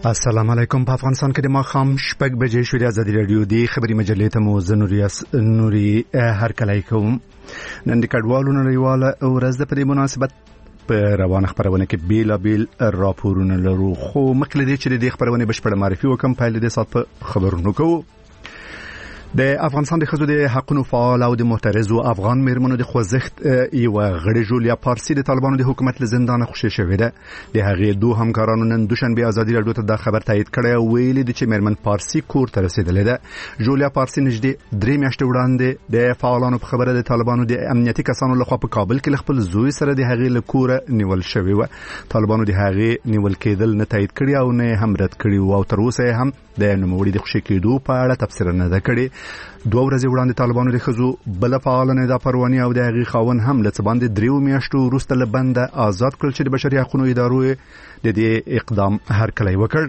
السلام علیکم. په افغانستان کې د ماښام 6 بجې شوې د ازادي رادیو د خبري مجلې ته مو نوري هرکلی کوم. نن د کډوالو نړیواله ورځ د په دې مناسبت په روانه خبرونه کې بیلابیل راپورونه لرو، خو مخکې دې چې د خبرونه بشپړه معرفي وکم په دې سات په خبرونو کوو. د افغانستان د ښځو د حقوقو فعال او د معترضو افغان میرمنو د خوځښت یو غړي جولیا پارسی د طالبانو د حکومت له زندانه خوشی شوې ده. د هغې دوه همکارانو نن دوشنبه ازادي رادیو ته د خبر تایید کړی او ویلي دي چې میرمن پارسی کور ته رسیدلې ده. جولیا پارسی نږدې 3 میاشتې وړاندې د فعالانو په خبره د طالبانو د امنیتي کسانو لخوا په کابل کې خپل زوی سره د هغې له کوره نیول شوی و. طالبانو د هغې نیول کېدل نه تایید کړی او نه هم رد کړی او تر اوسه هم د نوموړي د خوشی کېدو په اړه تفسیر نه ده کړی. 2 ورځې وړاندې طالبانو د ښځو بل فعال نه پرواني او د هغې خاون هم له څه باندې 3 میاشتو وروسته له بنده آزاد کړل چې د بشري حقوقو ادارو د دې اقدام هرکلی وکړ.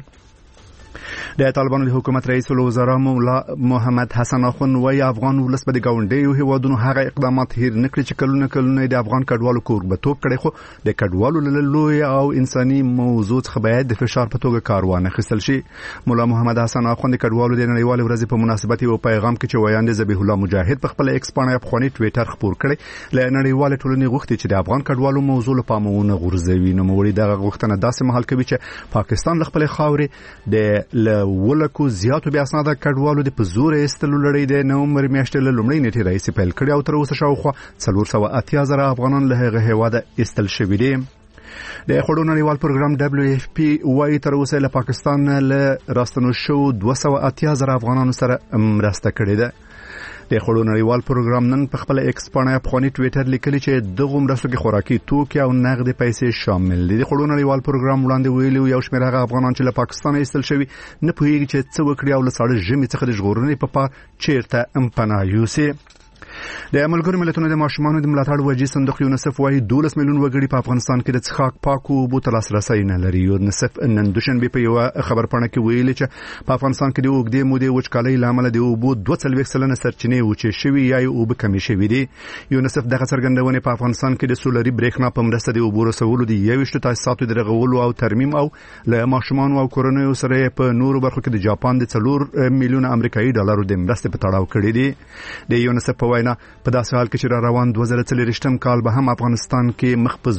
د طالبانو د حکومت رئیس الوزرا مولا محمد حسن اخوند وایي افغان ولس به د ګاونډیو هیوادونو هغه اقدامات هیر نه کړي چې کلونه د افغان کډوالو کوربتوب کړي، خو د کډوالو له لوی او انساني موضوع څخه باید د فشار په توګه کار واخیستل شي. مولا محمد حسن اخوند د کډوالو د نړیوال ورځ په مناسبت یو پیغام کې چې وایاند ذبیح الله مجاهد په خپل ایکس باندې افغاني ټویټر خبر کړي له نړیوال ټولنې غوښتي چې د افغان کډوالو موضوع له پامونه غورځوي. نو موږ دغه غوښتنه داسې مهال کوي چې پاکستان خپل خاورې د ولکو زیاتو بیا اسناد کډوالو د پزور استلو لړۍ د نومبر میاشتې له لومړۍ نیټې راځي پیل کړی او تر اوسه شاوخوا 480,000 افغانان له هغه هیواده استل شوي دي. د خړو نړیوال پروګرام WFP وايي تر اوسه له پاکستان له راستنو شو 280,000 افغانانو سره مرسته کړې ده. د خړو نړیوال پروګرام نن په خپل ایکس باندې افغاني ټویټر لیکلی چې دغه مرستو کې خوراکي توکي او نقد پیسې شامل دي. د خړو نړیوال پروګرام وړاندې ویلي یو شمېر هغه افغانان چې له پاکستان ایستل شوي نه پوهیږي چې څه وکړي او له ساړه ژمي څخه د ژغورنې په پار چیرته پناه یوسي. د ملګرو ملتونو د ماشومانو د ملاتړ وجې صندوق یونیسف وايي 12 میلیون وګړي په افغانستان کې د څښاک پاکو اوبو ته لاسرسی نه لري. یونیسف نن دوشنبه په یو خبرپاڼه کې ویلي چې په افغانستان کې د اوږدې مودې وچکالۍ له امله د اوبو 42% سرچینې وچې شوي یا اوبه کمې شوي دي. یونیسف دغه څرګندونې په افغانستان کې د سولري برېښنا په مرسته د اوبو رسولو د 21 تاسیساتو د رغولو او ترمیم او له ماشومانو او کورنیو سره په نورو برخو کې د جاپان د 4 میلیون امریکایي ډالرو د مرستې په تړاو کړي دي. د یونیسف په وینا په داسې حال کې چې روان 2023 کال به هم افغانستان کې مخ په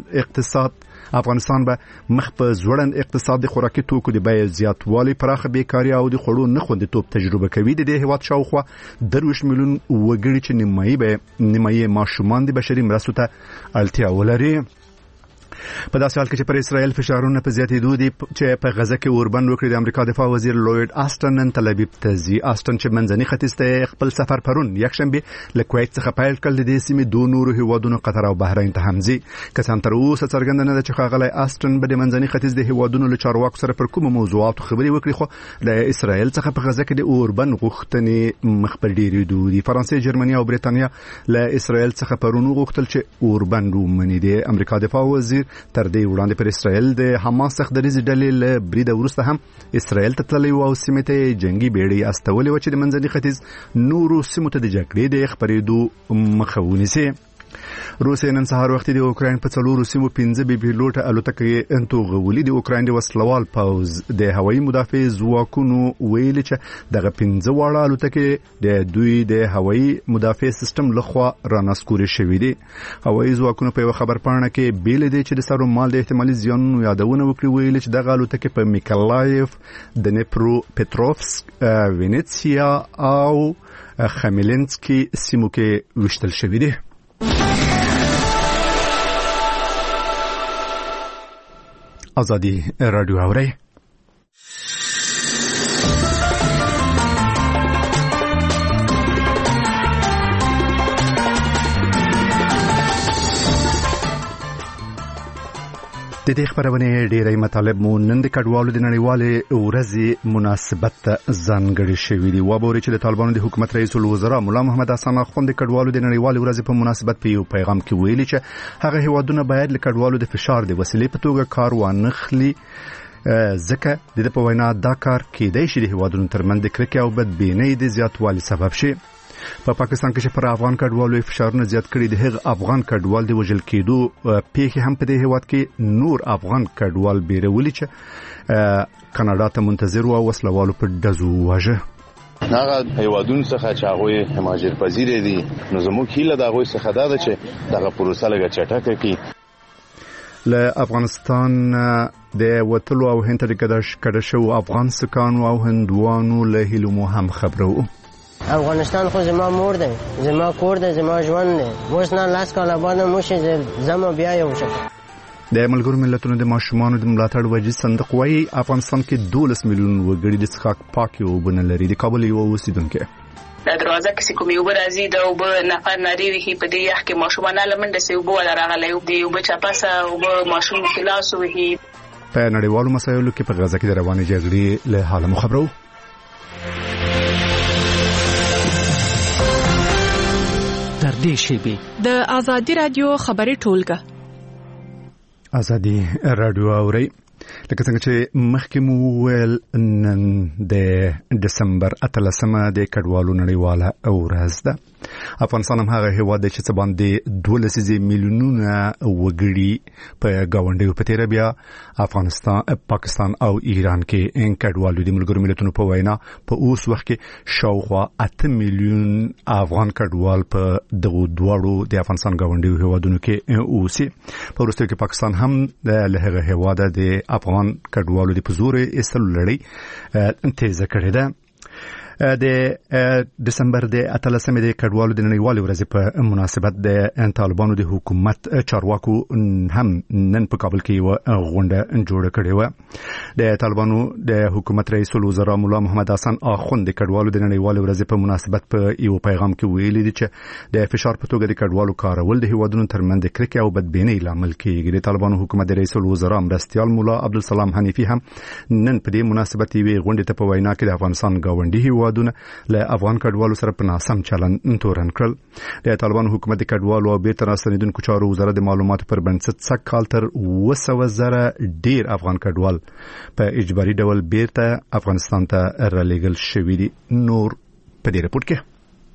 ځوړند اقتصاد د خوراکي توکو د بیې زیاتوالی، پراخه بیکاري او د خوړو نه خوندیتوب تجربه کوي. د دې هیواد شاوخوا 30 میلیون وګړي چې نیمایي ماشومان د بشري مرستو ته اړتیا ولري. په داسې حال کې چې پر اسرائیل فشارونه په زیاتېدو دي چې په غزه کې اوربند وکړي، د امریکا دفاع وزیر لوید آسټن نن تل ابیب ته ځي. آسټن چې منځني ختیځ ته خپل سفر پرون یکشنبه له کویت څخه پیل کړ، د دې سیمې دوه نورو هیوادونو قطر او بحرین ته هم ځي. که څه هم تر اوسه څرګنده نه ده چې ښاغلی آسټن به د منځني ختیځ د هیوادونو له چارواکو سره پر کومو موضوعاتو خبرې وکړي، خو د اسرائیل څخه په غزه کې د اوربند غوښتنې مخ پر ډېرېدو دي. فرانسې، جرمني او بریتانیا له اسرائیل څخه پرون غوښتل چې اوربند ومني. د امریکا دفاع وزیر تر دې وړاندې پر اسرائیل د حماس څخه د ډلې له برید وروسته هم اسرائیل ته تللی او سیمې ته جنگي بیړۍ استولې و چې د منځني ختیځ نورو سیمو ته د جګړې د خبرېدو مخه ونیسي. روسیه نن سهار وخت د اوکراین په 4 سیمو 15 بي پیلوټ الوتکې توغولي. د اوکراین د وسلوال پوز د هوایي مدافع ځواکونو ویلي چې دغه 15 واړه الوتکې د دوی د هوایي مدافع سیستم لخوا رانسکوري شوې دي. هوایي ځواکونو په خبرپاڼه کې بیل دي چې د سرو مال د احتمالي زیانونو یادونه وکړي، ویلي چې دغه الوتکې په میکلایف، د نیپرو پټروفسک، وینیتسیا او خمیلنسکي سیمو کې وشتل شوې دي. ازادي رادیو اوري. د دې خبرونه ډېرې مطالب مو نن د کډوالو د نړیوالې ورځې مناسبت ځانګړي شوي دي. وبوري چې د طالبانو د حکومت رئیس الوزرا مولا محمد حسن اخوند د کډوالو د نړیوالې ورځې په مناسبت په یو پیغام کې ویلي چې هغه هیوادونه باید له کډوالو د فشار د وسیلې په توګه کار وانخلي، ځکه د په وینا دا کار کېدای شي د هیوادونو ترمنځ د کرکې او بدبینۍ د زیاتوالي سبب شي. په پاکستان کې چې پر افغان کډوالو فشارونه زیات کړي د هغه افغان کډوال د وژل کېدو پیښې هم په دې هیواد کې نور افغان کډوال بیرولي چې کاناډا ته منتظر و وسلوالو په دزو واژه هغه هیوادونو څخه چې هغه مهاجر پذیر دي نو زموږ هیله د هغه څخه دا ده چې دغه پروسه لږه چټکه کړي. له افغانستان د وټلو او هند ته کډه شو افغان سکانو او هندوانو له هیلو هم خبرو. افغانستان خو زما مور دی، زما کور دی، زما ژوند دی. اوس نه لاس کاله باندې موشي زما بیا یو شي. د ملګرو ملتونو د ماشومانو د ملاتړ وجې صندوق وايي افغانستان کې 12 میلیون وګړي د څښاک پاکي اوبه نه لري. د کابل یو اوسیدونکو د دروازه کې کومې اوبه راځي د اوبه نفر ناری وي په دې یخ کې ماشومان لمنډه سي اوبه راغلي دی اوبه چپاسه اوبه ماشوم کلاس وي. په نړیوالو مسایلو کې په غزا کې د روانې جګړې له حاله خبرو. تر دې شی د آزادي رادیو خبري ټولګه آزادي رادیو اوري لکه څنګه چې مخکې مو ویل نن د دسمبر 18 د کډوالو نړیواله ورځ ده. افغانستان هم هغه هیواد دی چې باندې 12 میلیونونه وګړي په گاونډیو په تیر بیا افغانستان پاکستان او ایران کې کډوالو د ملګرو ملتونو په وینا په اوس وخت کې شاوخوا 8 میلیون افغان کډوال په دغه دوړو د افغانستان گاونډیو هیوادونو کې اوسي. په وروسته کې پاکستان هم له هغه هیواد د افغان کډوالو د پزور ایستلو لړۍ تیزه کړې ده. د دسمبر د 18 د کډوالو د نړیوالې ورځې په مناسبت د طالبانو د حکومت چارواکو هم نن په کابل کې یو غونډه جوړه کړې و. د طالبانو د حکومت رئیس الوزرا مولا محمد حسن اخوند د کډوالو د نړیوالې ورځې په مناسبت په یو پیغام کې ویلي دي چې د فشار په توګه د کډوالو کارول د هیوادونو ترمنځ د کرکې او بدبینۍ لامل کیږي. د طالبانو حکومت د رئیس الوزرا مرستيال مولا عبدالسلام حنیفی هم نن په دې مناسبت یو غونډه ته په وینا کې د افغانستان گاونډي هیوادونه له افغان کډوالو سره په ناسم چلن تورن کړل. د طالبان حکومت د کډوالو او بیرته راستنیدونکو چارو وزارت د معلوماتو پر بنسټ څخه کال تر 200,000 ډیر افغان کډوال په اجباري ډول بیرته افغانستان ته رالېږل شوي دي. نور په دې رپورت کې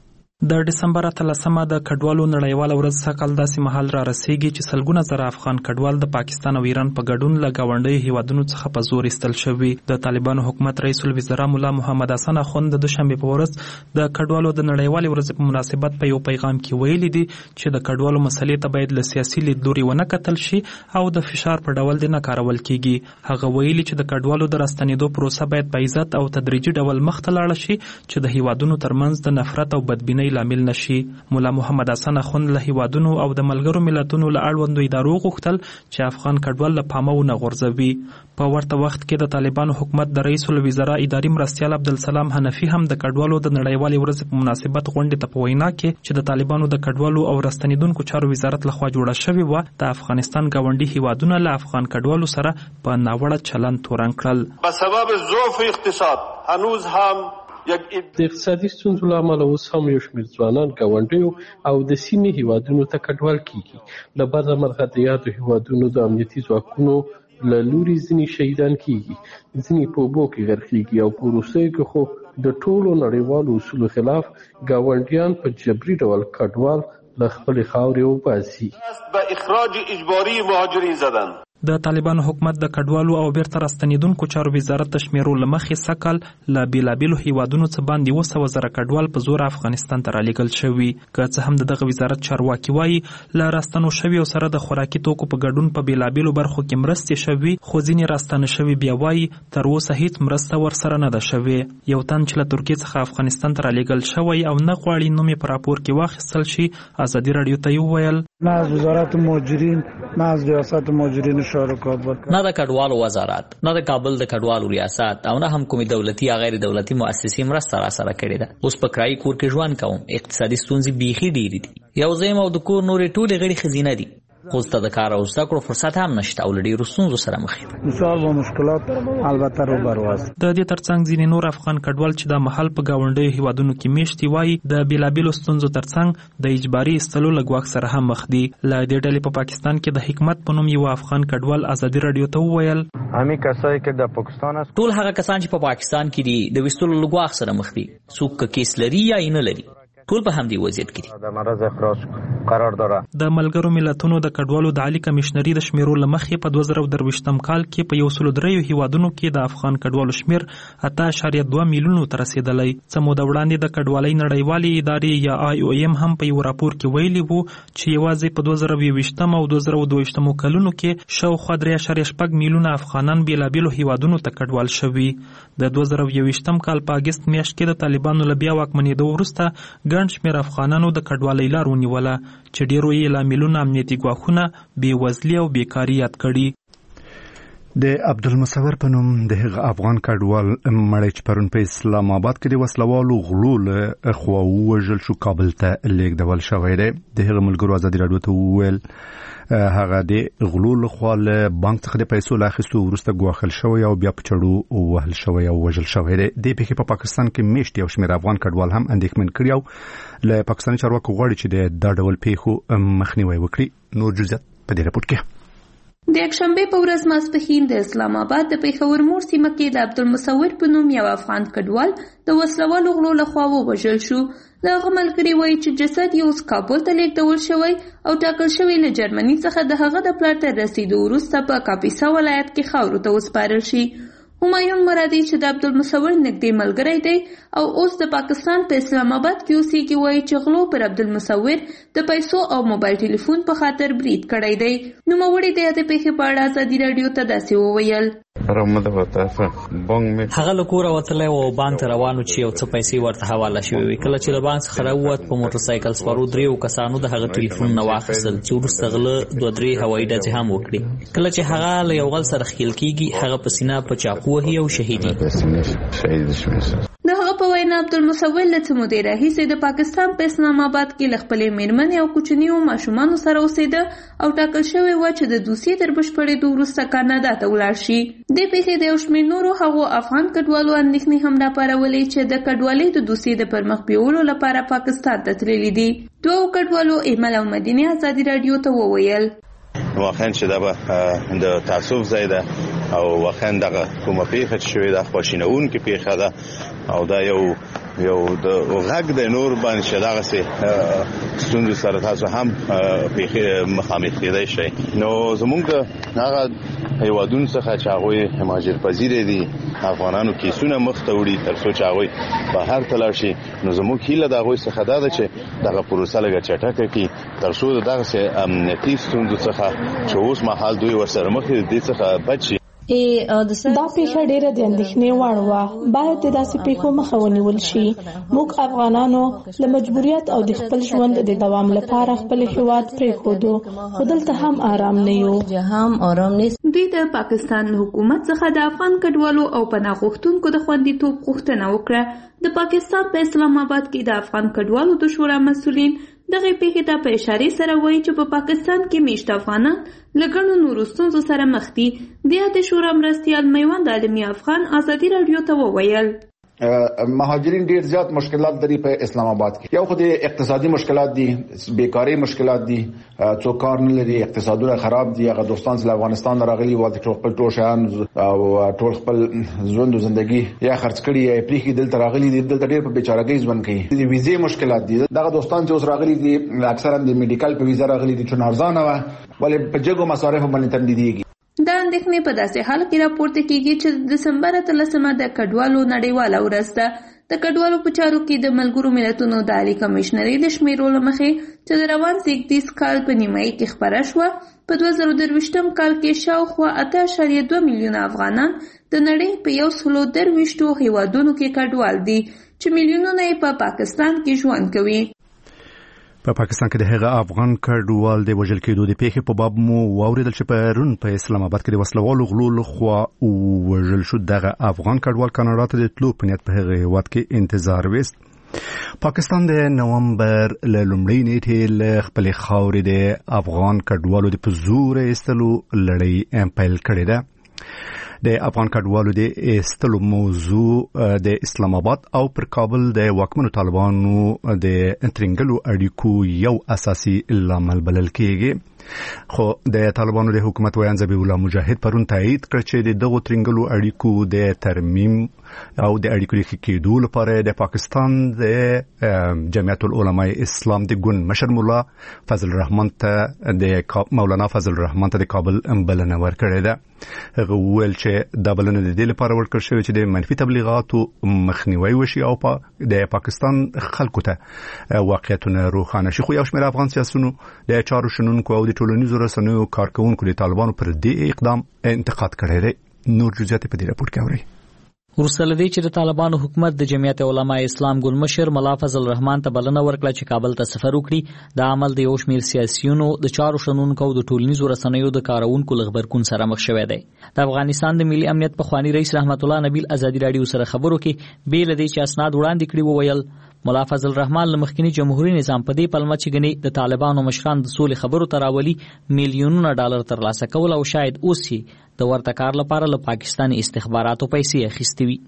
د دسمبر 18 د کډوالو نړیواله ورځ څخه داسې مهال را رسیږي چې سلګونه زره افغان کډوال د پاکستان او ایران په ګډون له گاونډي هیوادونو څخه په زور ایستل شوي. د طالبانو حکومت رئیس الوزرا مولا محمد حسن اخوند د دوشنبه په ورځ د کډوالو د نړیوالې ورځ په مناسبت په یو پیغام کې ویلي دي چې د کډوالو مسلې ته باید له سیاسي لیدلوري ونه کتل شي او د فشار په ډول نه کارول کیږي. هغه ویلي چې د کډوالو د راستنیدو پروسه باید په عزت او تدریجي ډول مخ ته لاړ شي چې د هیوادونو ترمنځ د نفرت او بدبینۍ لامل نشي. مولا محمد حسن اخوند له هیوادونو او د ملګرو ملتونو له اړوندو ادارو غوښتل چې افغان کډوال له پامه ونه غورځوي. په ورته وخت کې د طالبانو حکومت د رئیس الوزرا اداري مرستيال عبدالسلام حنفي هم د کډوالو د نړیوالې ورځې په مناسبت غونډې ته په وینا کې چې د طالبانو د کډوالو او راستنیدونکو چارو وزارت لخوا جوړه شوې و د افغانستان گاونډي هیوادونه له افغان کډوالو سره په ناوړه چلن تورن کړل. په سبب ضعف اقتصاد هنوز هم د اقتصادي ستونزو له امله اوس هم یو شمېر ځوانان ګاونډیو او د سیمې هیوادونو ته کډوال کیږي. له بعده مرغه د یادو هیوادونو د امنیتي ځواکونو له لوري ځینې شهیدان کیږي، ځینې په اوبو کې غرقېږي او په وروستیو کې خو د ټولو نړیوالو اصولو خلاف ګاونډیان په جبري ډول کډوال له خپلې خاورې وباسي. به اخراج اجباري مهاجرین زدن. د طالبانو حکومت د کډوالو او بیرته راستنیدونکو چارو وزارت د شمیرو لمخې سکل له بیلابیلو هیوادونو څخه باندې 200,000 کډوال په زور افغانستان ته رالېږل شوي. که څه هم دغه وزارت چارواکي وایي له راستنو شوي او سره د خوراکي توکو په ګډون په بیلابیلو برخو کې مرستې شوي، خو ځینې راستنه شوي بیا وایي تر اوسه هیڅ مرسته ورسره نه ده شوې. یو تن چې له ترکیې څخه افغانستان ته رالېږل شوی او نه غواړي نوم یې په راپور کې واخیستل شي ازادي رادیو ته وویل نه از وزارت مهاجرین نه از ریاست مهاجرین شارکات نه د کډوالو وزارت نه د کابل د کډوالو ریاست او نه هم کومي دولتي یا غیر دولتي مؤسسې مرسته را سره کړې ده. اوس په کرایي کور کې ژوند کوم، اقتصادي ستونزې بیخي ډېرې دي، یو ځای او د کور نورې ټولې غړي خزینه دي، خو ست د کار او زده کړو فرصت هم نشته او ډېرو ستونزو سره مخ دي. مثال و مشکلات البته روبرو است. د دې ترڅنګ ځینې نور افغان کډوال چې د محل په گاونډي هیوادونو کې میشتي وایي د بیلابیلو ستونزو ترڅنګ د اجباري استلو لګواک سره هم مخ دي. له دې ډلې په پاکستان کې د حکمت په نوم یو افغان کډوال ازادي رادیو ته وویل همي کسای که د پاکستان است ټول هغه کسان چې په پاکستان کې دي د وستلو لګواک سره مخ دي، څوک کیس لري یا نه لري. ټول په همدې وضعیت کې دي. د مرض اخراج قرار داره. د ملګرو ملتونو د کډوالو د عالی کمشنري د شمیرو لمخې په 2023 کال کې په 103 هیوادونو کې د افغان کډوالو شمیر 8.2 میلیونو ته رسیدلی. څه موده وړاندې د کډوالۍ نړیوالې ادارې یا IOM هم په یو راپور کې ویلي وو چې یوازې په 2020 او 2022 کلونو کې شاوخوا 3.8 میلیونه افغانان بیلابیلو هیوادونو ته کډوال شوي. د 2022 کال په اگست میاشت کې د طالبانو له بیا واکمنېدو وروسته ګڼ شمېر افغانانو د کډوالۍ لار ونیوله چې ډېرو یې لاملونه امنیتي ګواښونه، بېوزلي او بیکاري یاد کړي. د عبدالمصور په نوم د هغه افغان کډوال مړی چې پرون په اسلام آباد کې د وسلوالو غلو له خوا ووژل شو کابل ته لیږدول شوی دی. د هغه ملګرو ازادي راډیو ته وویل هغه د غلو له خوا له بانک څخه د پیسو له اخیستو وروسته ګواښل شوی او بیا په چړو وهل شوی او وژل شوی دی. دې پیښې په پاکستان کې میشت یو شمېر افغان کډوال هم اندېښمن کړي او له پاکستاني چارواکو غواړي چې د ډول پیښو مخنیوي وکړي. نور جزئیات په دې راپور کې. د یکشنبه په ورځ ماسپښین د اسلام آباد د پیښور موړ سیمه کې د عبدالمصور په نوم یو افغان کډوال د وسلوالو غلو لخوا ووژل شو. د هغه ملګري وایي چې جسد یې اوس کابل ته لیږدول شوی او ټاکل شوی له جرمني څخه د هغه د پلار تر رسیدو وروسته په کاپیسا ولایت کې خاورو ته وسپارل شي. همایون مرادي چې د عبدالمصور نږدې ملګری دی او اوس د پاکستان په اسلام آباد کې اوسېږي وایي چې غلو پر عبدالمصور د پیسو او موبایل ټلیفون په خاطر برید کړی دی. نوموړي د دې پیښې په اړه ازادي راډیو ته داسې وویل: هغه له کوره وتلی و او بانک ته روان و چې یو څه پیسې ورته حواله شوې وې. کله چې له بانک څخه راووت په موټر سایکل سپرو 3 کسانو د هغه ټلیفونونه واخیستل چې وروسته غله 2-3 هوایي ډزې هم وکړي. کله چې هغه له یو غل سره ښکېل کېږي هغه په سینه په چاقو وهي او شهیدي. د هغه په وینا عبدالمصور له څه مودې راهیسې د پاکستان په اسلام آباد کې له خپلې مېرمنې او کوچنیو ماشومانو سره اوسېده او ټاکل شوی و چې د دوسیې تر بشپړېدو وروسته کاناډا ته ولاړ شي. دې پیښې د یو شمېر نورو هغو افغان کډوالو اندېښنې هم راپارولې چې د کډوالۍ د دوسیې د پرمخ بیولو لپاره پاکستان ته تللي دي. دوو کډوالو ایمل او مدینه ازادي راډیو ته وویل: واقعا چې دا به د تعصب ځای ده او واقعا دغه کومه پیښه چې شوې ده خواشینونکې پیښه ده او دا یو د غږ د نور باندې چې دغسې ستونزو سره تاسو هم پیښې مخامخ کېدای شئ. نو زمونږ هغه هیوادونو څخه چې هغوی مهاجر پذیره دي افغانانو کیسونه مخ ته وړي تر څو چې هغوی بهر ته لاړ شي، نو زموږ هیله د هغوی څخه دا ده چې دغه پروسه لږه چټکه کړي تر څو د دغسې امنیتي ستونزو څخه چې اوس مهال دوی ورسره مخ دي دې څخه بچ شي. دا پیښه ډیره د اندېښنې وړ وه. باید د داسې پیښو مخه ونیول شي. موږ افغانانو د مجبوریت او د خپل ژوند د دوام لپاره خپل هیواد پرېښودو، خو دلته هم آرام نه یو. دوی د پاکستان حکومت څخه د افغان کډوالو او پناه غوښتونکو د خوندیتوب غوښتنه وکړه. د پاکستان په اسلام آباد کې د افغان کډوالو د شورا مسؤلین دغه پیښې ته په اشارې سره وایي چې په پاکستان کې میشت افغانان له ګڼو نورو ستونزو سره مخ دي. د شورا مرستیال میوند عالمي افغان ازادي راډیو ته وویل: مهاجرین ډیر زیات مشکلات لري په اسلام آباد کې. یو خو د اقتصادي مشکلات دي، بیکاری مشکلات دي، څوک کار نه لري، اقتصادونه خراب دي. هغه دوستان چې افغانستان راغلي و د خپل ټول شان او ټول خپل ژوند او ژوندۍ یا خرڅ کړي یا پریخي دلته راغلي دي، دلته ډیر په بیچارهګۍ ژوند کوي. د ویزې مشکلات دي. دغه دوستان چې اوس راغلي دي اکثرا د میډیکل په ویزا راغلي دي چې ارزانه و ولې په جګو مصارف باندې تمدیديږي. دا اندېښنې په داسې حال کې راپورته کیږي چې د دسمبر 13 د کډوالو نړیواله ورځ ده. د کډوالو په چارو کې د ملګرو ملتونو د عالی کمشنري د شمیرو له مخې چې د روان زیږدیز کال په نیمایي کې خپره شوه، په 2023 کال کې شاوخوا 8.2 میلیونه افغانان د نړۍ په 123 هیوادونو کې کډوال دي چې میلیونونه یې په پاکستان کې ژوند کوي. په پاکستان کې د هغه افغان کډوال د وژل کېدو د پیښې په باب مو واوریدل چې پرون په اسلام آباد کې د وسلوالو غلو لخوا وژل شو. دغه افغان کډوال کاناډا ته د تلو په نیت په هغه هیواد کې انتظار وست. پاکستان د نومبر له لومړۍ نیټې له خپلې خاورې د افغان کډوالو د په زور ایستلو لړۍ پیل کړې ده. د افغان کډوالو د ایستلو موضوع د اسلام آباد او پر کابل د واکمنو طالبانو د ترنګلو اړیکو یو اساسي لامل بلل کېږي. خو د طالبانو د حکومت ویان ذبیح الله مجاهد پرون تایید کړ چې د دغو ترنګلو اړیکو د ترمیم او د اړیکو د کېدو لپاره د پاکستان د جمعیت العلماء اسلام د ګوند مشر مولا فضل الرحمن ته د مولانا فضل الرحمن ته د کابل بلنه ورکړې ده. هغه ویل چې د بلنه د دې لپاره ورکړل شوی چې د منفي تبلیغاتو مخنیوي وشي او د پاکستان خلکو ته واقعیتونه روښانه شي. خو یو شمېر افغان سیاسيونو د چارو شنونکو او د ټولنیزو رسنیو کارکونکو د طالبانو پر دې اقدام انتقاد کړی دی. نور جزئیات په دې راپور کې اورئ. وروسته له دې چې د طالبانو حکومت د جمعیت علماء اسلام ګوند مشر مولا فضل الرحمن ته بلنه ورکړه چې کابل ته سفر وکړي، د عمل د یو شمېر سیاسيونو د چارو شنونکو او د ټولنیزو رسنیو د کارونکو له غبرګون سره مخ شوی دی. د افغانستان د ملي امنیت پخوانی رئیس رحمت الله نبیل ازادي رادیو سره خبرو کې بیل دی چې اسناد وړاندې کړي وویل مولا فضل الرحمن له مخکنی جمهوریت نظام په دې پلمه چې غني د طالبانو مشران د سولې خبرو تراولي میلیونونه ډالر ترلاسه کول او شاید اوسي د ورته کار لپاره له پاکستاني استخباراتو پیسې اخیستې وي.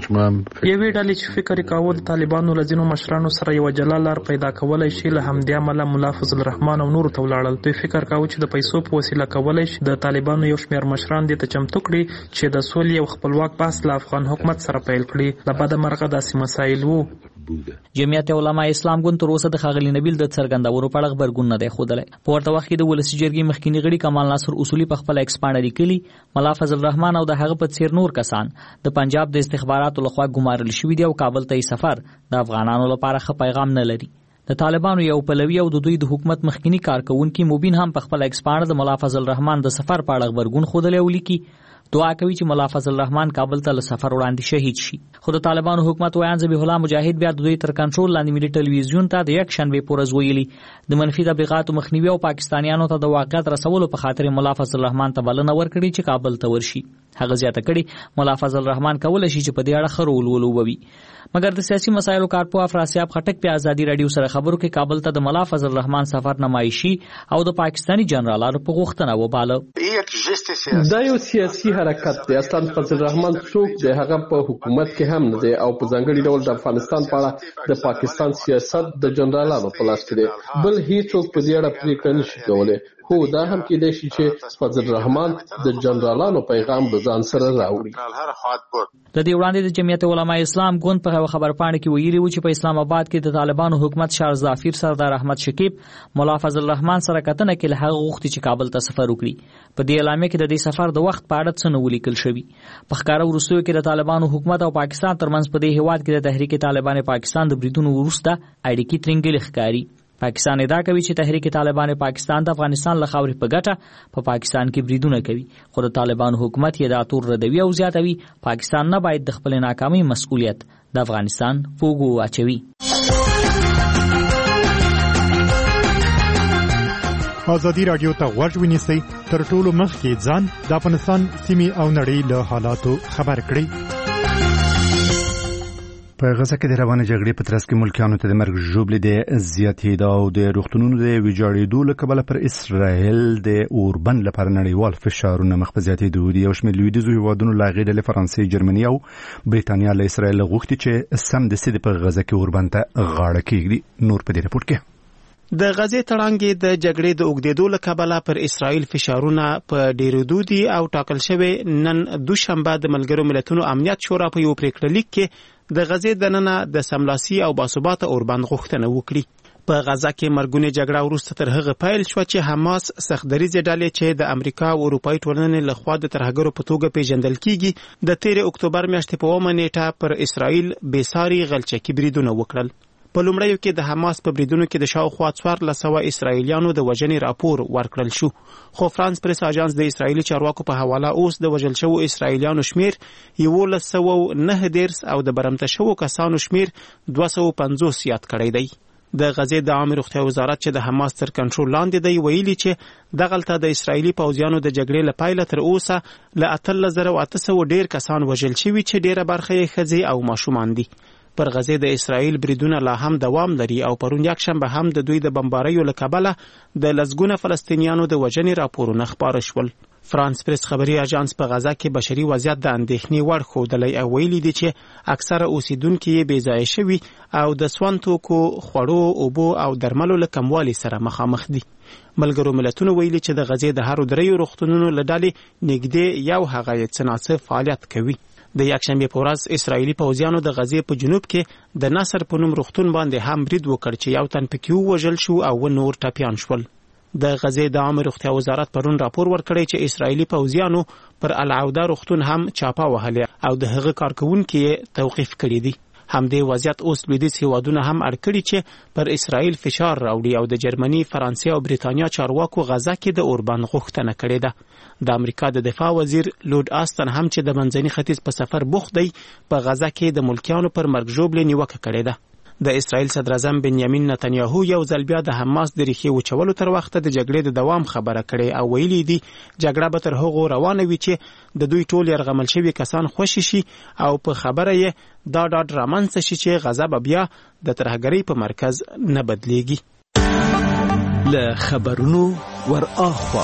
یوې ډلې چې فکر کاوه د طالبانو لزینو مشرانو سره یو جلا لار پیدا کولای شي، له همدې عمله مولا فضل الرحمن او نور ته ولاړل. دوی فکر کاوه چې د پیسو په وسیله کولای شي د طالبانو یو شمېر مشران دې ته چمتو کړي چې د سولې او خپلواک بحث له افغان حکومت سره پیل کړي. له بده مرغه داسې مسایل وو. جمعیت علماء اسلام ګوند تر اوسه د ښاغلي نبیل د څرګندولو په اړه غبرګون نه دی ښودلی. په ورته وخت کې د ولسي جرګې مخکني غړي کمال ناصر اصولي په خپل ایکس پاڼه لیکلي مولا فضل الرحمن او د هغه په څیر نور کسان د پنجاب د استخباراتو لخوا ګمارل شوي دي او کابل ته یې سفر د افغانانو لپاره ښه پیغام نه لري. د طالبانو یو پلوي او د دوی د حکومت مخکني کارکونکي مبین هم په خپل ایکس پاڼه د مولا فضل الرحمن د سفر په اړه غبرګون ښودلی او لیکي دعا کوي چې مولا فضل الرحمن کابل ته له سفر وړاندې شهید شي. خو د طالبانو حکومت ویان ذبیح الله مجاهد بیا د دوی تر کنټرول لاندې ملي ټلویزیون ته د یک شنبې په ورځ ویلي د منفي تبلیغاتو مخنیوي او پاکستانیانو ته د واقعیت رسولو په خاطر مولا فضل الرحمن ته بلنه ورکړي چې کابل ته ورشي. هغه زیاته کړي مولا فضل الرحمن کولای شي چې په دې اړه ښه رول ولوبوي. مګر د سیاسي مسایلو کارپوه افراسیاب خټک په ازادي رادیو سره خبرو کې کابل ته د مولا فضل الرحمن سفر نمایشي او د پاکستاني جنرالانو په غوښتنه وباله. دا یو سیاسي حرکت دی. اصلا فضل الرحمن څوک دی؟ هغه په حکومت کې هم نه دی او په ځانګړي ډول د افغانستان په اړه د پاکستان سیاست د جنرالانو په لاس کې دی. بل هیڅوک په دې اړه پریکړه نشي کولی. خو دا هم کېدای شي چې فضل الرحمن د جنرالانو پیغام به ځان سره راوړي. د دې وړاندې د جمعیت علماء اسلام ګوند په خبر پاڼه کې ویلي و چې په اسلام آباد کې د طالبانو حکومت شارزدا افیر سردار احمد شکیب مولا فضل الرحمن سره کتنه کې له هغه غوښتي چې کابل ته سفر وکړي. په دې اعلامیه کې د دې سفر د وخت په اړه څه نه ولیکل شوي. په ښکاره وروستیو کې د طالبانو حکومت او پاکستان ترمنځ په دې هیواد کې د تحریک طالبان پاکستان د بریدونو وروسته اړیکې ترنګلې ښکاري. پاکستان ادعا کوي چې تحریک طالبان پاکستان د افغانستان له خاورې په ګټه په پاکستان کې بریدونه کوي. خو د طالبانو حکومت یې دا تور ردوي او زیاتوي پاکستان نه باید د خپل ناکامۍ مسؤلیت د افغانستان په اوږو واچوي. ازادي رادیو ته غوږ ونیسئ، تر ټولو مخکې ځان د افغانستان سیمې او نړۍ له حالاتو خبر کړئ. په غزه کې د روانې جګړې په ترڅ کې ملکیانو ته د مرګ ژوبلې د زیاتېدو او د روغتونونو د ویجاړېدو له کبله پر اسرائیل د اوربند لپاره نړیوال فشارونه مخ په زیاتېدو دي. یو شمېر لویدیځو هېوادونو له هغې ډلې فرانسې، جرمني او برېټانیا له اسرائیل غوښتي چې سمدستي په غزه کې اوربند ته غاړه کېږدي. نور په دې راپور کې د غزې تړانګې د جګړې د اوږدېدو له کبله پر اسرائیل فشارونه په ډېرېدو دي او ټاکل شوی نن دوشنبه د ملګرو ملتونو امنیت شورا په یو پریکړه لیک کې د غزې دننه د سملاسي او باثباته اوربند غوښتنه وکړي. په غزه کې مرګونې جګړه وروسته تر هغه پیل شو چې حماس سختدریځې ډلې چې د امریکا او اروپایي ټولنې لخوا د ترهګرو په توګه پیژندل کیږي د 13 اکتوبر میاشتې په 9 نیټه پر اسرائیل بېساري غلچکي بریدونه وکړل. په لومړیو کې د حماس په بریدونو کې د شاوخوا 1400 اسرائیلیانو د وژنې راپور ورکړل شو. خو فرانس پریس اژانس د اسرائیلي چارواکو په حواله اوس د وژل شوو اسرائیلیانو شمیر 1109 او د برمته شوو کسانو شمیر 250 یاد کړی دی. د غزې د عامه روغتیا وزارت چې د حماس تر کنټرول لاندې دی ویلي چې دغلته د اسرائیلي پوځیانو د جګړې له پیله تر اوسه له 13800 ډیر کسان وژل شوي چې ډیره برخه یې ښځې او ماشومان دي. پر غزې د اسرائیل بریدونه لا هم دوام لري او پرون یکشنبه هم د دوی د بمباریو له کبله د لسګونه فلسطینیانو د وژنې راپورونه خپاره شول. فرانس پریس خبري اژانس په غزا کې بشري وضعیت د اندېښنې وړ ښودلی او ویلي دي چې اکثره اوسیدونکي یې بې ځایه شوي او د سون توکو، خوړو، اوبو او درملو له کموالي سره مخامخ دي. ملګرو ملتونو ویلي چې د غزې د هرو دریو روغتونونو له ډلې نږدې یو هغه یې څه ناڅه فعالیت کوي. د یکشنبې په ورځ اسرایلي پوځیانو د غزې په جنوب کې د نصر په نوم روغتون باندې هم برید وکړ چې یو تن پکې ووژل شو او نور ټپیان شول. د غزې د عامه روغتیا وزارت پرون راپور ورکړی چې اسرایلي پوځیانو پر العوده روغتون هم چاپه وهلې او د هغه کارکونکي توقیف کړي دي. همدې وضعیت اوس لویدیځ هیوادونه هم اړ کړي چې پر اسرایل فشار راوړي او د جرمني، فرانسې او بریتانیا چارواکو غزا کې د اوربان غوښتنه کړې ده. د امریکا د دفاع وزیر لورد آستن هم چې د منځني ختیځ په سفر بوخت دی په غزا کې د ملکیانو پر مرګ ژوبلې نیوکه کړې ده. د اسرایل صدر اعظم بنیامین نتنیاهو یو ځل بیا د حماس د ریښې وچولو تر وخته د جګړې د دوام خبره کړې او ویلي دي جګړه به تر هغو روانه وي چې د دوی ټول یرغمل شوي کسان خوشي شي او په خبره یې دا ډاډ رامنځته شي چې غزا به بیا د ترهګرۍ په مرکز نه بدلیږي. له خبرونو ور اخوا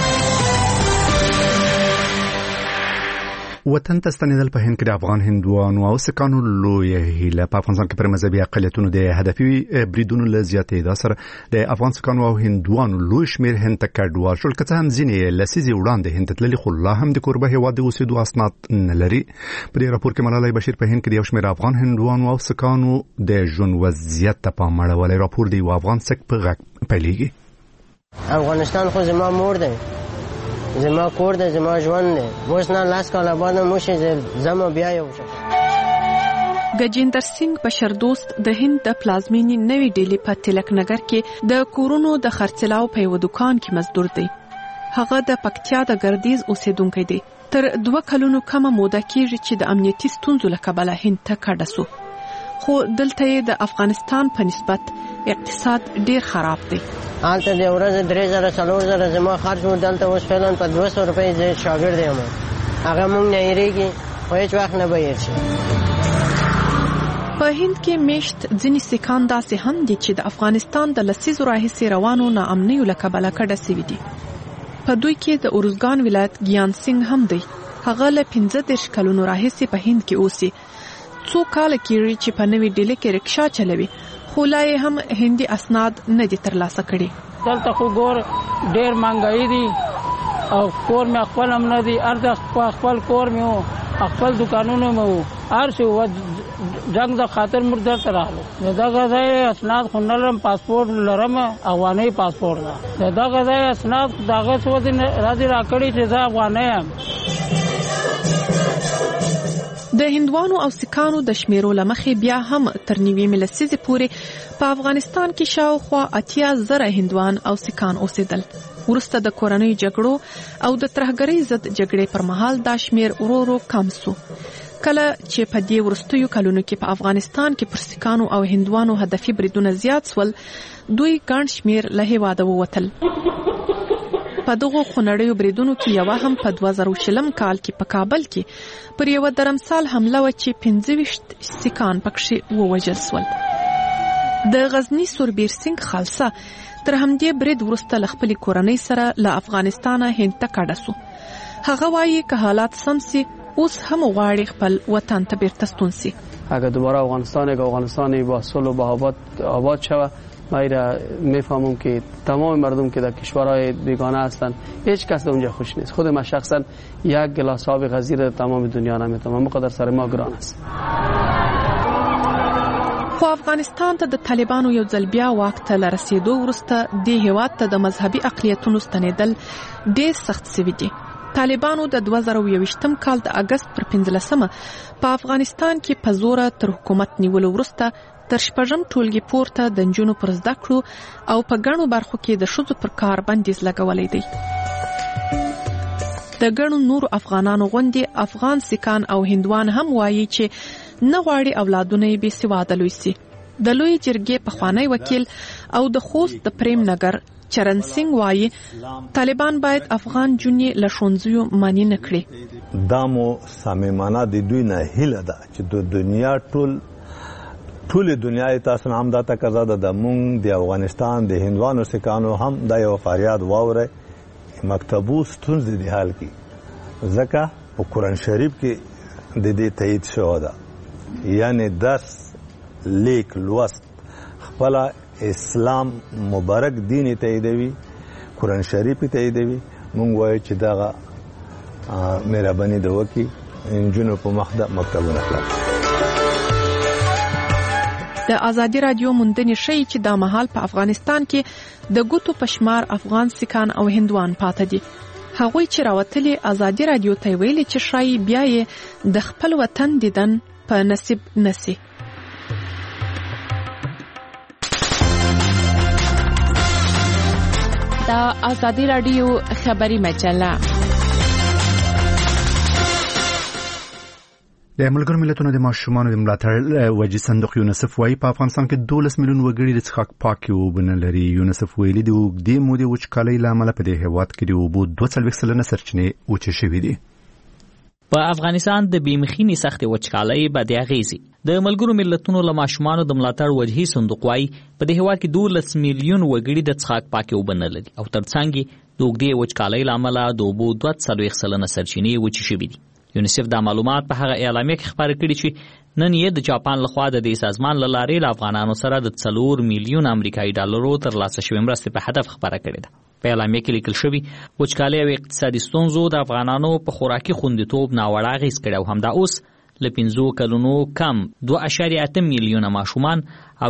وطن ته ستنېدل په هند کې د افغان هندوانو او سکانو لویه هیله په افغانستان کې پر مذهبي اقلیتونو د هدفي بریدونو له زیاتېدا سره د افغان سکانو او هندوانو لوی شمېر هند ته کډوال شول. که څه هم ځینې لسیزې وړاندې هند ته تللي خو لا هم د کوربه هېواد د اوسېدو اسناد نه لري. په دې راپور کې ملالۍ بشیر په هند کې د یو شمېر افغان هندوانو او سکانو د ژوند وضعیت ته پام اړولی. راپور د یو افغان سک په غږ پیلېږي. افغانستان خو زما مور دی، زما کور دی، زما ژوند دی. اوس نه لاس کاله بعد موشي زما بیا یو شو. گجیندر سنگ بشردوست د هند د پلازمینی نوی ډیلی په تلک نگر کې د کورونو د خرڅلاو په یو دکان کې مزدور دی. هغه د پکتیا د ګردیز اوسیدونکی دی. تر 2 کلونو کمه موده کېږي چې د امنیتي ستونزو له کبله هند ته کډه سو. خو دلته د افغانستان په نسبت اقتصاد ډیر خراب دی. حالت د ورځ 3000 زما خرج مو دلته اوس فعلا په 200 روپۍ د شاګرد یم. هغه مونږ نه یریږي خو هیڅ وخت نه بهیر شي. په هند کې میشت ځینې سکان داسې هم دي چې د افغانستان د لسیزو راهیسې روانو ناامنیو له کبله کډه سوي دي. په دوی کې د اروزګان ولایت ګیان سنگ هم دی. هغه له 15 کلونو راهیسې په هند کې اوسي. څو کاله کېږي چې په نوې ډیلي کې رکشا چلوي خو لا یې هم هندي اسناد نه دي ترلاسه کړي. دلته خو ګور ډېر مهنګایي دي او کور مې خپل هم نه دي. ارزه خپل کور مې وو، خپل دکانونه مې وو، هر څه وو. جنګ د خاطر موږ دلته راغلو. دغه ځای اسناد خو نه لرم، پاسپورټ لرم، افغاني پاسپورټ ده. دغه ځای اسناد دغه څه ودې راځي راکړي چې زه افغاني یم. د هندوانو او سکانو د شمیرو لمخې بیا هم تر نیوي لسیزې پورې په افغانستان کې شاوخوا 80,000 هندوان او سکان اوسېدل. وروسته د کورنۍ جګړو او د ترهګرۍ ضد جګړې پر مهال دا شمیر ورو ورو کم سو. کله چې په دې وروستیو کلونو کې په افغانستان کې پر سکانو او هندوانو هدفي بریدونه زیات سول، دوی ګڼ شمیر له هېواده ووتل. په دغو خونړیو بریدونو کې یو هم په 2020 کال کې په کابل کې پر یو درمسال حمله و چې 25 سکان پکښې ووژل شول. د غزنی سوربیر سنگ خالصه تر همدې برید وروسته له خپلې کورنۍ سره له افغانستانه هند ته کډه سو. هغه وایي که حالات سم سي اوس هم غواړي خپل وطن ته بیرته ستون سي. اگر دوباره افغانستانی با صلح و با آباد شود، من میفهمم که تمام مردم که در کشورهای بیگانه هستند هیچ کس اونجا خوش نیست. خود من شخصا یک گلاس آب غزیر در تمام دنیا نمیتونم، مقدر سر ما گران است. خو افغانستان ته د طالبانو یو ځل بیا واک ته رسیدو وروسته د هیواد ته د مذهبي اقلیتونو ستنېدل ډېر سخت سوي دي. طالبانو د 2021 کال د اگست پر 15 په افغانستان کې په زوره تر حکومت نیولو وروسته تر 6 ټولګي پورته د نجونو پر زده کړو او په ګڼو برخو کې د ښځو پر کار بندیز لګولی دی. د ګڼو نورو افغانانو غوندې افغان سکان او هندوان هم وایي چې نه غواړي اولادونه یې بې سواده لوی سي. د لوی جرګې پخوانی وکیل او د خوست د پریم نگر چرن سنگ وایي طالبان باید افغان جونې له ښوونځیو منع نه کړي. دا مو صمیمانه د دوی نه هیله ده چې د دنیا ټول دنیا تاسو هم دا تقاضا ده د مونږ د افغانستان د هندوانو سکانو هم دا یو فریاد واوري مکتبو ستونزې د حل کی ځکه په قرآن شریف کې د دې تایید شوی ده، یعنی درس لیک لوست خپل اسلام مبارک دین تاییدوي، قرآن شریف تاییدوي. مونږ وایو چې دغه مهرباني د وکي انجونو په مخ د مکتبونه خلاص. د ازادي رادیو موندنې ښیي چې دا مهال په افغانستان کې د ګوتو پشمار افغان سیکان او هندوان پاتې دي. هغوی چې راوتلي ازادي رادیو ته ویلي چې شایي بیا یې د خپل وطن دیدن په نصیب نسی. دا ازادي رادیو خبری مجله. د ملګرو ملتونو د ماشومانو د ملاتړ وجې صندوق یونیسف وايي په افغانستان کې 12 میلیون وګړي د څښاک پاکې اوبه نه لري. یونیسف ویلي د اوږدې مودې وچکالۍ له امله په دې هېواد کې د اوبو 42% سرچینې وچې شوي دي. په افغانستان د بیمخینې سختې وچکالۍ بدې اغېزې. د ملګرو ملتونو له ماشومانو د ملاتړ وجهي صندوق وايي په دې هېواد کې 12 میلیون وګړي د څښاک پاکې اوبه نه لري او ترڅنګ د اوږدې وچکالۍ له امله د اوبو 42% سرچینې وچې شوي دي. یونیسف دا معلومات په هغه اعلامیه کې خبر کړي چې نن یې د جاپان لخوا د دې سازمان له لارې له افغانانو سره د 4 میلیون امریکایي ډالرو ترلاسه شوې مرستې په هدف خبره کړې ده. په اعلامیه کې لیکل شوي وچکالۍ او اقتصادي ستونزو د افغانانو په خوراکي خوندیتوب ناوړه اغېز کړی او همدا اوس له 5 کلونو کم 2.8 میلیونه ماشومان او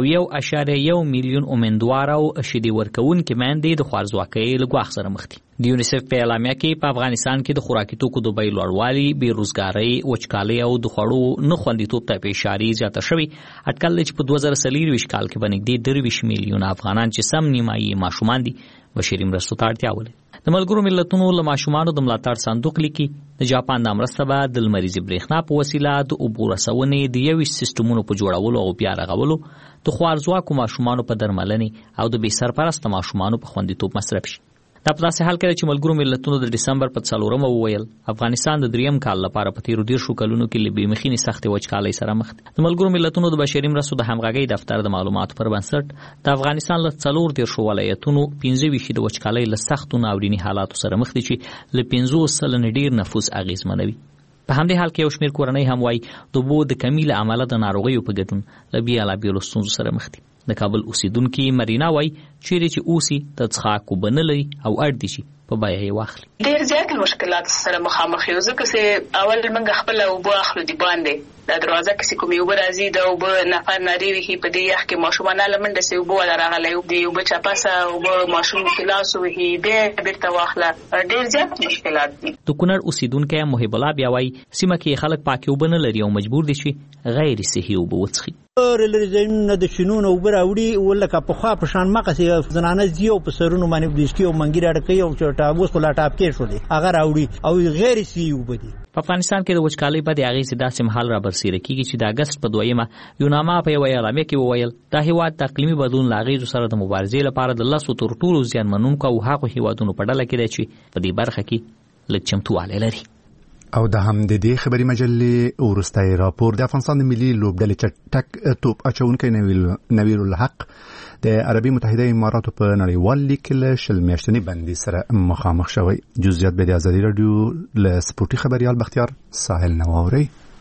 1.1 میلیون امیندوار او شیدې ورکوونکې میندې د خوارځواکۍ له ګواښ سره مخ دي. د یونیسف په اعلامیه کې په افغانستان کې د خوراکي توکو د بیې لوړوالي، بېروزګارۍ، وچکالۍ او د خوړو نه خوندیتوب ته اشارې زیاته شوې. اټکل دی چې په 2024 کال کې به نږدې 23 میلیونه افغانان چې سم نیمایي ماشومان دي بشري مرستو ته اړتیا ولري. د ملګرو ملتونو له ماشومانو د ملاتړ صندوق لیکي د جاپان د مرسته به د لمریزې برېښنا په وسیله د اوبو رسونې د 21 سیستمونو په جوړولو او بیا رغولو، د خوارځواکو ماشومانو په درملنې او د بې سرپرسته ماشومانو په خوندیتوب مصرف شي. دا په داسې حال کې چې ملګرو ملتونو د ډسمبر په 4 وویل افغانستان د 3م کال لپاره په تیرو 10 کلونو کې له بیمخینې سختې وچکالۍ سره مخ دی. د ملګرو ملتونو د بشري مرستو د همغږۍ دفتر د معلوماتو پر بنسټ د افغانستان له 14 ولایتونو 25 د وچکالۍ له سختو ناوریني حالاتو سره مخ دي چې له 50% ډیر نفوس اغېزمنوي. په همدې حال کې یو شمېر کورنۍ هم وایي د اوبو د کمۍ له امله د ناروغیو په ګډون له بېلابېلو ستونزو سره مخ دي. د کابل اوسیدونکي مرینا وایي چیرې چې اوسي د څښاک اوبه نه لري او اړ دي چې په بیه یې واخلي. ډېر زیات مشکلات سره مخامخ یو ځکه چې اول موږ خپل اوبه اخلو دی باندې د دروازه کې کومې اوبه راځي د اوبه نفر ناری وي په دې یخ کې ماشومان لمنډه سي اوبه ولا راغلي دی اوبه چپاسه اوبه ماشوم کلاس وي به بیرته واخله. ډېر زیات مشکلات دي. د کونړ اوسیدونکي محب الله بیا وایي سیمه کې خلک پاکي اوبه نه لري او مجبور دي چې غیر صحي اوبه وڅښي. لري زینونه د شنون او براوړي ولکه په خوا په شان مقصه زنانه زیو په سرونو باندې بلیسکی او منګیره اړکې او چټا اوس په لاټاپ کې شو دي هغه راوړي او غیر صحي اوبه دي. په افغانستان کې د وچکالۍ په دې اغېز داسې مهال را برسېره کیږي چې د اگست په 2 یوناما په یو اعلامیه کې وویل دا هیواد د اقلیمي بدلون له اغېزو سره د مبارزې لپاره د 10 تر ټولو زیانمنونکو او هغو هیوادونو په ډله کې دی چې په دې برخه کې لږ چمتووالی لري. او د هم د دې خبري مجلې ورستای راپور د افغانستان د ملي لوبډلې چټک توپ اچونکي نویر الحق د عربي متحده اماراتو په نړیوال لیګ کې له شل میاشتنی بندي سره مخامخ شوی. جزئیات به د ازادي رادیو له سپورتي خبريال بختیار ساحل نواوري.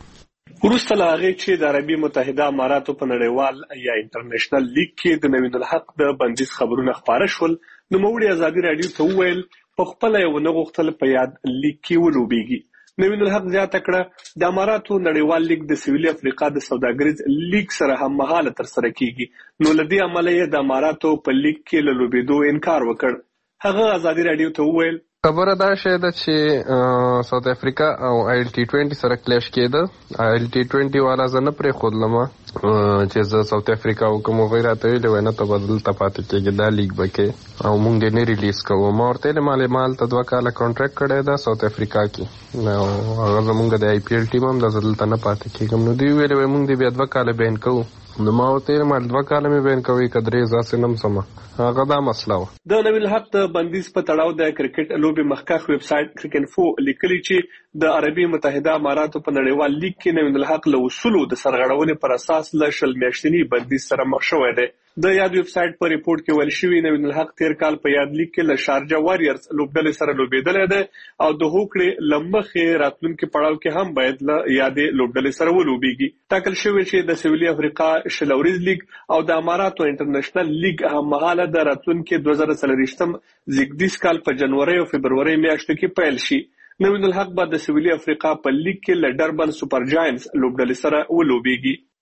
وروسته له هغې چې د عربي متحده اماراتو په نړیوال یا انټرنیشنل لیګ کې د نویر الحق د بندیز خبرونه خپاره شول، نوموړي ازادي رادیو ته وویل په خپل یو نه غوښتل په یاد لیګ کې ولوبېږي. نوین الحق زیاته کړه د اماراتو نړیوال لیګ د سویلي افریقا د سوداګریز لیګ سره هم مهاله تر سره کیږي، نو لدی عملیه د اماراتو په لیګ کې له لوبېدو انکار وکړ. هغه ازادي رادیو ته وویل خبره دا شوه ده چې ساوث افریقا او آیل ټي 20 سره کلیش کېده. آیل ټي 20 والا زه نه پرې خودلم چې زه ساوث افریقا او کوم غیرات ویلې ونه ته بدل تپاتې کېږي دا لیګ بکې او مونږ نه ریلیز کوو. ما ورته مال ته 2 کاله کانټریکټ کړی دا ساوث افریقا کې نو هغه زمونږ د آی پی ایل ټیم هم د زدل ته نه پاتې کېږم. نو دوی ویلې مونږ دې بیا 2 کاله بین کوو. نو ما ورته مال 2 کاله مې بین کوي کدرې ځاسې نم سم هغه دا مسله و. د نویل حق د بندیز په تړاو د کرکټ لوبې مخکښ ویب سټ کرکټ فو لیکلي چې د عربي متحده اماراتو په نړیوال لیګ کې نویل حق له اصولو د سرغړونې پر اساس له شل میاشتنی بندیز سره مخ شوی دی. د یاد ویب سټ په ریپورت کې ویل شوی نوین الحق تیر کال په یاد لیگ کې له شارجه واریرز لوبډلې سره لوبېدل ده او د هوکړې لمخې راتلونکي پړاو کې هم باید له یادې لوبډلې سره ولوبېږي ټاکل شوی چې د سویلي افریقا شلوریز لیگ او د اماراتو انټرنیشنل لیگ هم مهاله د راتلونکي 2023 زیږدیز کال په جنوري او فبروري میاشتو کې پیل شي. نوین الحق بعد د سویلي افریقا په لیگ کې له ډربن سپر جاینټس لوبډلې سره ولوبېږي.